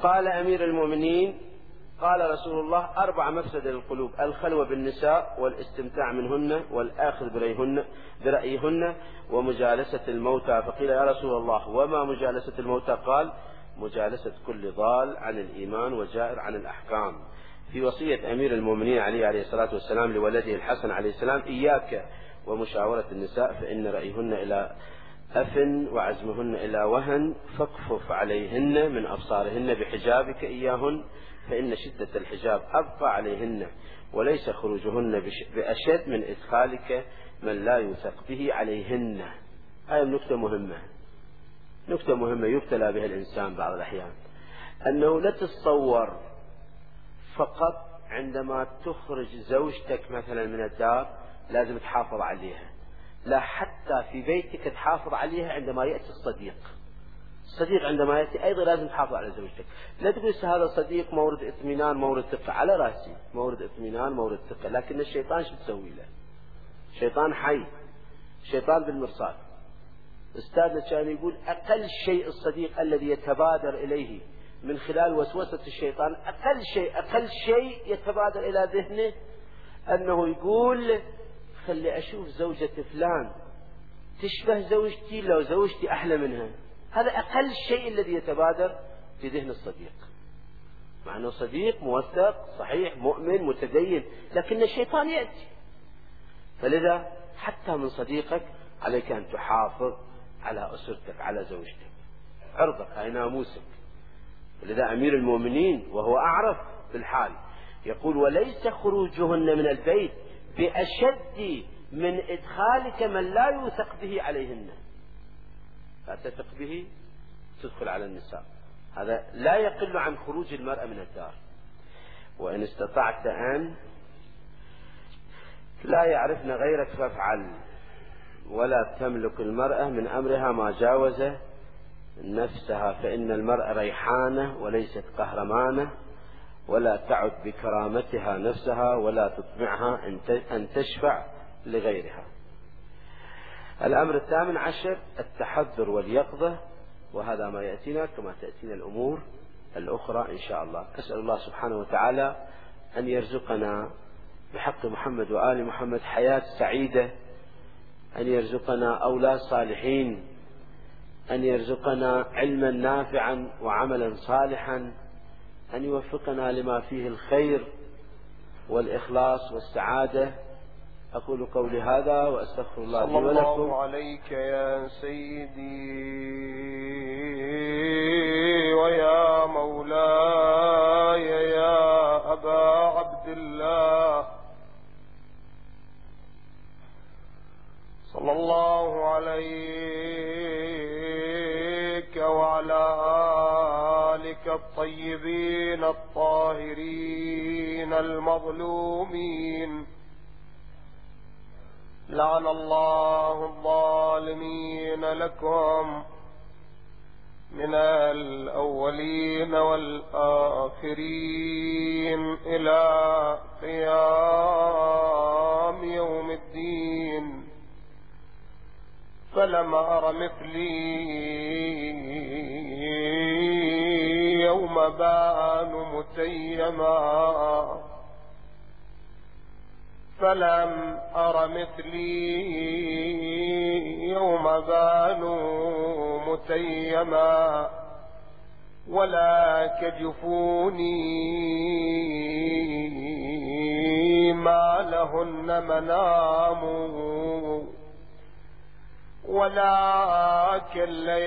قال أمير المؤمنين قال رسول الله 4 مفسد للقلوب: الخلوة بالنساء والاستمتاع منهن والآخذ برأيهن ومجالسة الموتى. فقيل يا رسول الله وما مجالسة الموتى؟ قال: مجالسة كل ضال عن الإيمان وجائر عن الأحكام. في وصية أمير المؤمنين عليه الصلاة والسلام لولده الحسن عليه السلام: إياك ومشاورة النساء فإن رأيهن إلى أف وعزمهن إلى وهن، فاكفف عليهن من أبصارهن بحجابك إياهن، فإن شدة الحجاب أبقى عليهن، وليس خروجهن بأشد من إدخالك من لا يوثق به عليهن. هذه نكتة مهمة يبتلى بها الإنسان بعض الأحيان، أنه لا تتصور فقط عندما تخرج زوجتك مثلا من الدار لازم تحافظ عليها، لا، حتى في بيتك تحافظ عليها. عندما يأتي الصديق عندما يأتي أيضا لازم تحافظ على زوجتك. لا تقول هذا صديق مورد اطمئنان مورد ثقة، على رأسي مورد اطمئنان مورد ثقة، لكن الشيطان شو تسوي له؟ شيطان حي، شيطان بالمرصاد. أستاذنا كان يقول أقل شيء الصديق الذي يتبادر إليه من خلال وسوسة الشيطان، أقل شيء يتبادر إلى ذهنه أنه يقول: خلي أشوف زوجة فلان تشبه زوجتي، لو زوجتي أحلى منها. هذا أقل شيء الذي يتبادر في ذهن الصديق، مع أنه صديق موثق صحيح مؤمن متدين، لكن الشيطان يأتي. فلذا حتى من صديقك عليك أن تحافظ على أسرتك، على زوجتك، عرضك، هاي ناموسك. لذا أمير المؤمنين وهو أعرف بالحال يقول: وليس خروجهن من البيت بأشد من إدخالك من لا يوثق به عليهن. لا تثق به تدخل على النساء، هذا لا يقل عن خروج المرأة من الدار. وإن استطعت أن لا يعرفن غيرك فافعل، ولا تملك المرأة من أمرها ما جاوز نفسها، فإن المرأة ريحانة وليست قهرمانة، ولا تعد بكرامتها نفسها، ولا تطمعها أن تشفع لغيرها. الأمر 18 التحذر واليقظة، وهذا ما يأتينا كما تأتينا الأمور الأخرى إن شاء الله. أسأل الله سبحانه وتعالى أن يرزقنا بحق محمد وآل محمد حياة سعيدة، أن يرزقنا أولاد صالحين، أن يرزقنا علما نافعا وعملا صالحا، أن يوفقنا لما فيه الخير والإخلاص والسعادة. أقول قولي هذا وأستغفر الله لي ولكم. صلى الله عليك يا سيدي ويا مولاي يا أبا عبد الله، صلى الله عليك وعلى آلك الطيبين الطاهرين المظلومين. لعن الله الظالمين لكم من الأولين والآخرين إلى قيام يوم الدين. فلم أر مثلي يوم بان متيما، فلم أر مثلي يوم بانوا متيما، ولا كجفوني ما لهن منام، ولكن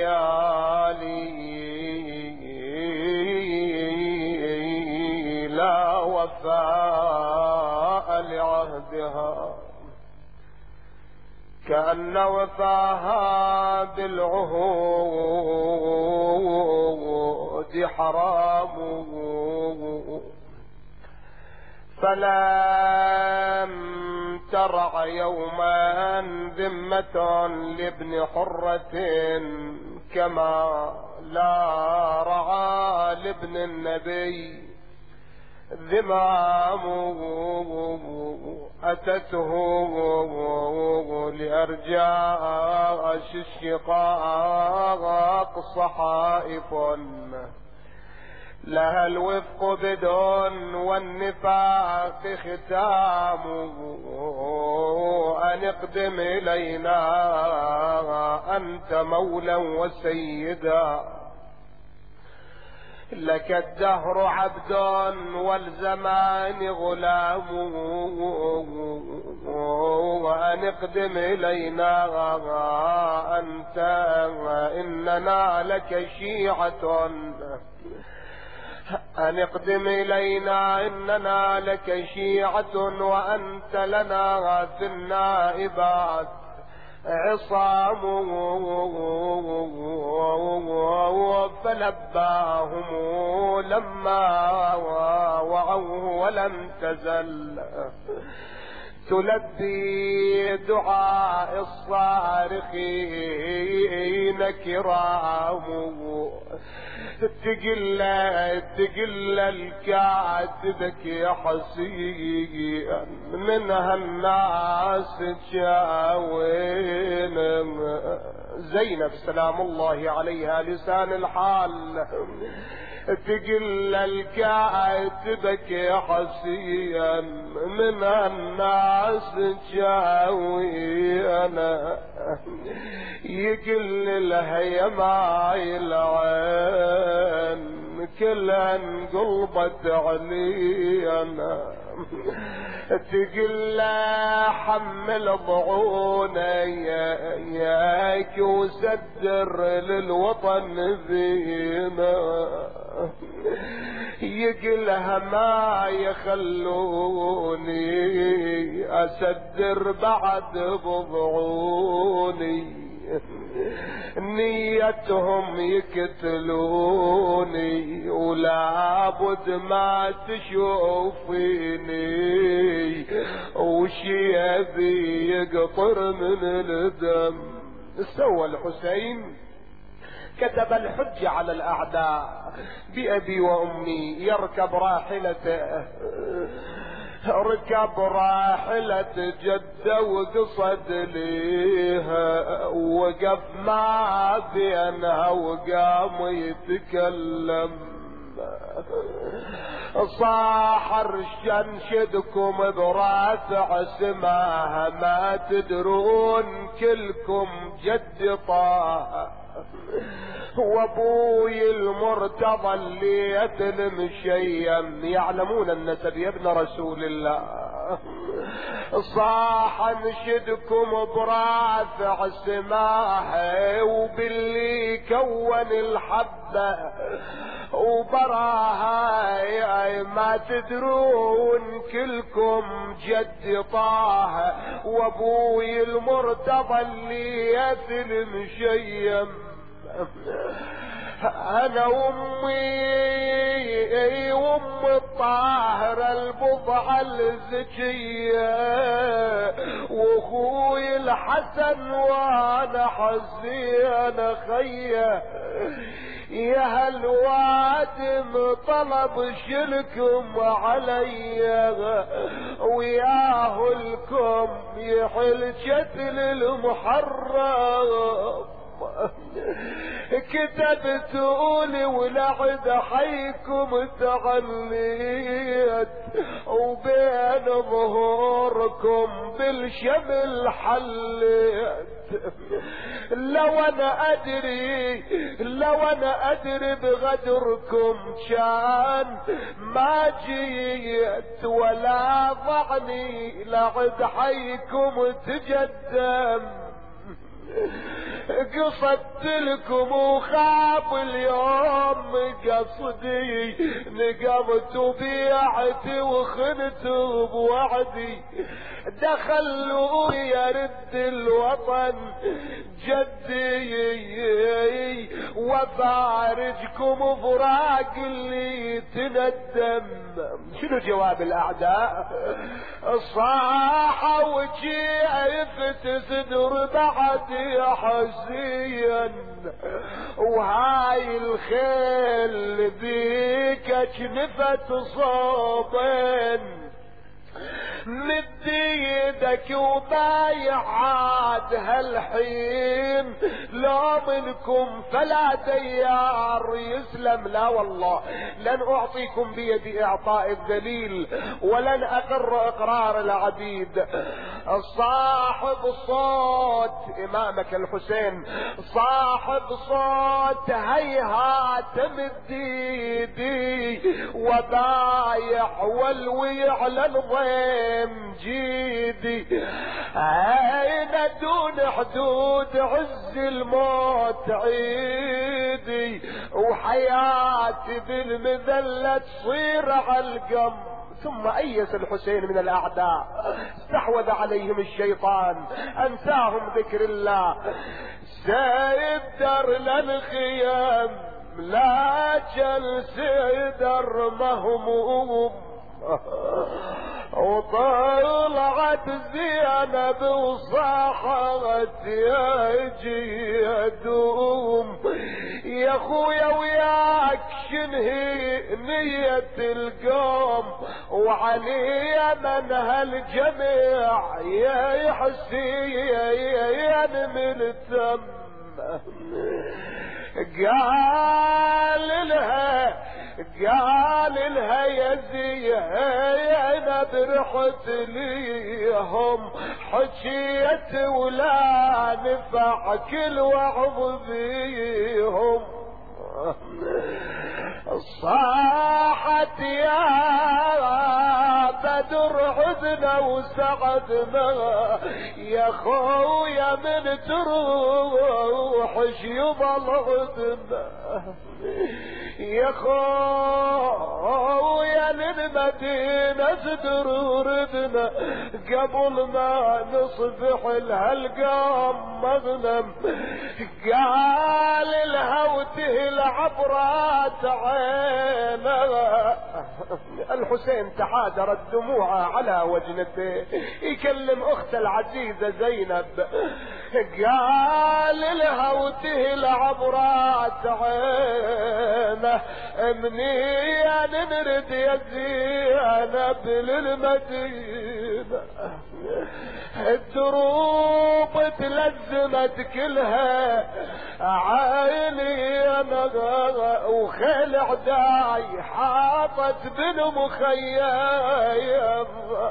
ليالي لا وفاء لعهدها، كأن وفاها بالعهود حرام. فلم ترع يوما ذمة لابن حرة كما لا رعى لابن النبي ذمام، أتته لأرجاء الشقاق صحائف لها الوفق بدون والنفاق ختام، أن اقدم إلينا أنت مولا وسيدا. لك الدهر عبد والزمان غلام، وأن اقدم إلينا أنت إننا لك شيعة، أن اقدم إلينا إننا لك شيعة، وأنت لنا في النائبات عصام. فلباهم لما وعوه ولم تزل تلبي دعاء الصارخين كرام. تقل الكاتبك يا حسين منها الناس تشاوين. زينب سلام الله عليها لسان الحال تقل الكاتبك يا حسين من الناس تشاوين. يقل لها يا ماي العين كلها انقلبت علينا. تقل حمل ضعوني ياك وسدر للوطن فينا. يقلها ما يخلوني اسدر بعد بضعوني. نيتهم يقتلوني ولابد ما تشوفيني وشيبي يقطر من الدم. سوى الحسين كتب الحج على الأعداء بأبي وأمي يركب راحلته. ركب راحلة جدة وقصد ليها وقف ما بينها وقام يتكلم. صاح رشنشدكم براسع سماها ما تدرون كلكم جد طه. وابوي المرتضى اللي يتلم شيم يعلمون النسب يا ابن رسول الله. صاح انشدكم برافع سماحه وباللي كون الحبه وبراها ما تدرون كلكم جد طه. وابوي المرتضى اللي يتلم شيم انا امي الطاهرة البضعة الزكية واخوي الحسن وانا حزين خيه. يا هالوادم طلب شلكم علي وياه لكم يحل شتل المحرم. كتبت قولي ولعد حيكم تعليت وبين ظهوركم بالشمل حليت. لو انا ادري بغدركم كان ما جيت ولا ضعني لعد حيكم تجدم. قصدت لكم وخاب اليوم قصدي نقبت وبيعتي وخنت بوعدي. دخلوا يرد الوطن جدي وفارجكم فراق اللي تندم. شنو جواب الاعداء؟ صاح وجيفت صدر بعد يا حزين وهاي الخيل بيك جنفت صوبين. ايدك وبايع عاد هالحين لو منكم فلا ديار يسلم. لا والله لن اعطيكم بيدي اعطاء الذليل ولن اقر اقرار العبيد. صاحب صوت امامك الحسين صاحب صوت هيهات مد ايدي وبايع والوي على الضيم جيدي. اين دون حدود عز الموت عيدي وحياتي بالمذلة تصير على القم. ثم ايس الحسين من الاعداء استحوذ عليهم الشيطان انساهم ذكر الله. سيد در للخيام لكن سيدر مهموم وطلعت زينب وصاحت يا جيدوم. يا خويا وياك شنهي نية القوم وعلي من هالجميع يا حسين ملتم. قال لها يا زينب رحت ليهم حجيت ولا نفع كل وعظ فيهم. صاحت يا بدر عدنا وسعدنا يا خويا من تروح يضل عدنا يا خويا للمدينة تدردنا قبل ما نصبح لها القام مغنم. قال لها وتهل عبرات عينها. الحسين تحادرت دموعها على وجنته يكلم اخت العزيزة زينب. قال لها وتهل عبرات عينه منيا نرد يا زينب للمدينة. الدروب تلزمت كلها عيني وخيل عداي حاطت بالمخيم.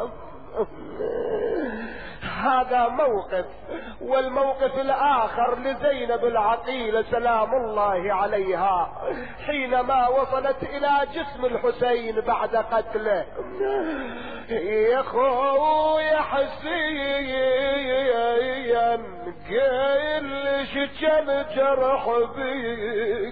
هذا موقف. والموقف الاخر لزينب العقيلة سلام الله عليها حينما وصلت الى جسم الحسين بعد قتله. يا خويا حسين قل شجن جرح بيك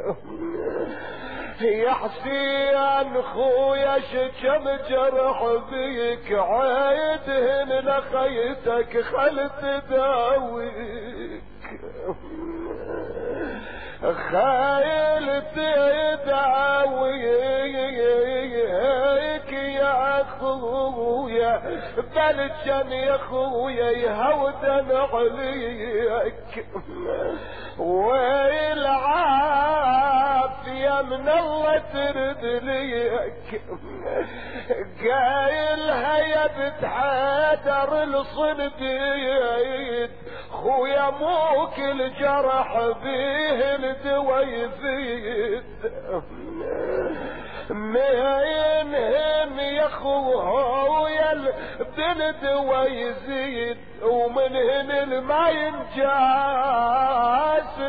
يا حسين خويا شجن جرح بيك عيدهن لخيتك خل تداويك خيل تداويك يا خويا بلجن يا خويا يهودن عليك والعافية من الله ترد ليك. قايلها يا بنت حيدر الصنديد خويا موك الجرح بيه الدوا يزيد. منهن يا خويا الدوا يزيد ومنهن الماء ينجاس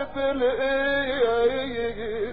بالايد.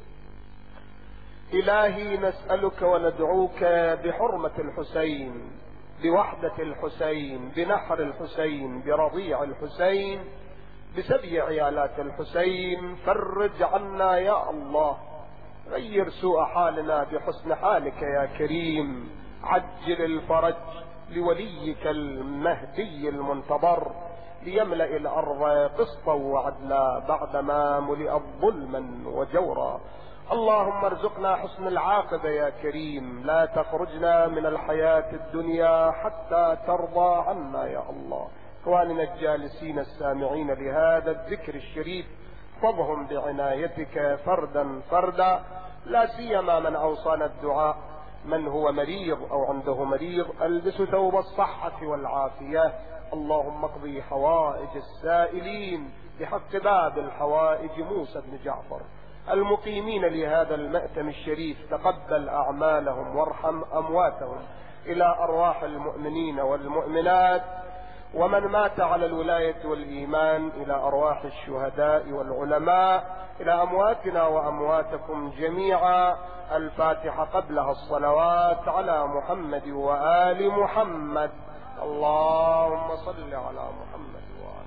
إلهي نسألك وندعوك بحرمة الحسين بوحدة الحسين بنحر الحسين برضيع الحسين بسبي عيالات الحسين. فرج عنا يا الله غير سوء حالنا بحسن حالك يا كريم. عجل الفرج لوليك المهدي المنتظر ليملأ الأرض قسطا وعدلا بعدما ملئت ظلما وجورا. اللهم ارزقنا حسن العاقبة يا كريم. لا تخرجنا من الحياة الدنيا حتى ترضى عنا يا الله. اخواننا الجالسين السامعين لهذا الذكر الشريف احفظهم بعنايتك فردا فردا لا سيما من اوصانا الدعاء من هو مريض أو عنده مريض ألبس ثوب الصحة والعافية. اللهم اقضي حوائج السائلين بحق باب الحوائج موسى بن جعفر المقيمين لهذا المأتم الشريف. تقبل أعمالهم وارحم أمواتهم. إلى أرواح المؤمنين والمؤمنات ومن مات على الولاية والإيمان، إلى أرواح الشهداء والعلماء، إلى أمواتنا وأمواتكم جميعا. الفاتحة قبلها الصلوات على محمد وآل محمد. اللهم صل على محمد وآل